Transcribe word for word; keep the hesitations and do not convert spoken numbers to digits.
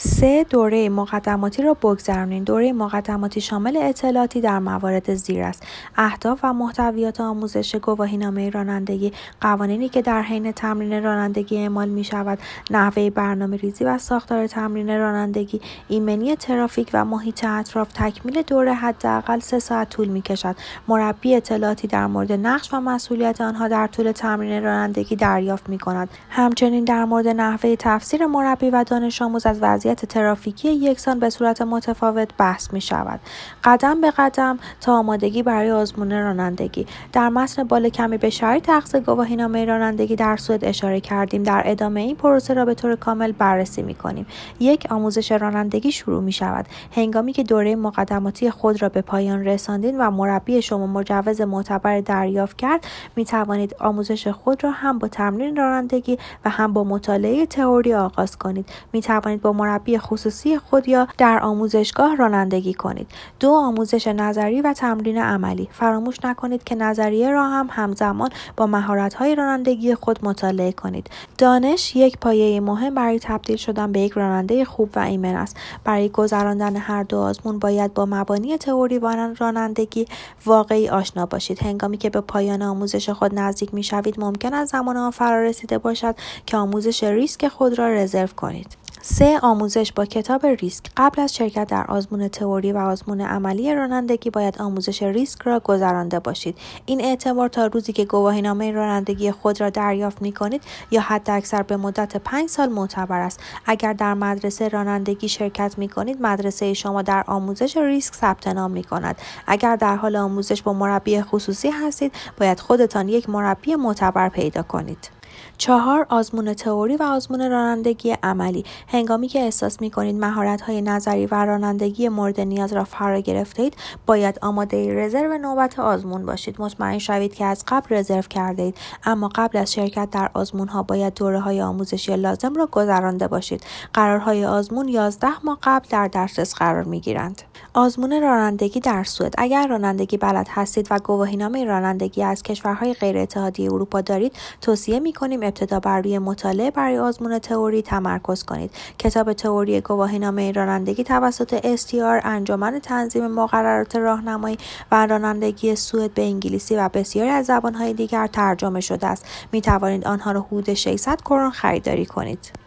سه. دوره مقدماتی را بگذرانید. دوره مقدماتی شامل اطلاعاتی در موارد زیر است: اهداف و محتویات آموزش، گواهینامه رانندگی، قوانینی که در حین تمرین رانندگی اعمال می شود، نحوه برنامه ریزی و ساختار تمرین رانندگی، ایمنی ترافیک و محیط اطراف. تکمیل دوره حداقل سه ساعت طول می کشد. مربی اطلاعاتی در مورد نقش و مسئولیت آنها در طول تمرین رانندگی دریافت می کند. همچنین در مورد نحوه تفسیر مربی و دانش آموز از وضعیت ترافیکی یکسان به صورت متفاوت بحث می شود. قدم به قدم تا آمادگی برای آزمون رانندگی. در متن بالا کمی به شرایط اخذ گواهینامه رانندگی در سوئد اشاره کردیم. در ادامه این پروسه را به طور کامل بررسی می کنیم. یک. آموزش رانندگی شروع می شود. هنگامی که دوره مقدماتی خود را به پایان رساندین و مربی شما مجوز معتبر دریافت کرد، می توانید آموزش خود را هم با تمرین رانندگی و هم با مطالعه تئوری آغاز کنید. می توانید با مربی خصوصی خود یا در آموزشگاه رانندگی کنید. دو. آموزش نظری و تمرین عملی. فراموش نکنید که نظریه را هم همزمان با مهارت‌های رانندگی خود مطالعه کنید. دانش یک پایه مهم برای تبدیل شدن به یک راننده خوب و ایمن است. برای گذراندن هر دو آزمون باید با مبانی تئوری و رانندگی واقعی آشنا باشید. هنگامی که به پایان آموزش خود نزدیک می‌شوید، ممکن است زمان آن فرا رسیده باشد که آموزش ریسک خود را رزرو کنید. سه. آموزش با کتاب ریسک. قبل از شرکت در آزمون تئوری و آزمون عملی رانندگی باید آموزش ریسک را گذرانده باشید. این اعتبار تا روزی که گواهینامه رانندگی خود را دریافت می‌کنید یا حداکثر به مدت پنج سال معتبر است. اگر در مدرسه رانندگی شرکت می‌کنید، مدرسه شما در آموزش ریسک ثبت نام می‌کند. اگر در حال آموزش با مربی خصوصی هستید، باید خودتان یک مربی معتبر پیدا کنید. چهار. آزمون تئوری و آزمون رانندگی عملی. هنگامی که احساس می‌کنید مهارت‌های نظری و رانندگی مورد نیاز را فرا گرفته‌اید، باید آماده رزرو نوبت آزمون باشید. مطمئن شوید که از قبل رزرو کرده‌اید، اما قبل از شرکت در آزمون‌ها باید دوره‌های آموزشی لازم را گذرانده باشید. قرارهای آزمون یازده ماه قبل در دسترس قرار می‌گیرند. آزمون رانندگی در سوئد. اگر رانندگی بلد هستید و گواهینامه رانندگی از کشورهای غیر اتحادیه اروپا دارید، توصیه می‌کنیم ابتدا بر روی مطالعه برای آزمون تئوری تمرکز کنید. کتاب تئوری گواهینامه رانندگی توسط اس تی آر، انجمن تنظیم مقررات راهنمایی و رانندگی سوئد، به انگلیسی و بسیاری از زبان‌های دیگر ترجمه شده است. می‌توانید آنها را حدود ششصد کرون خریداری کنید.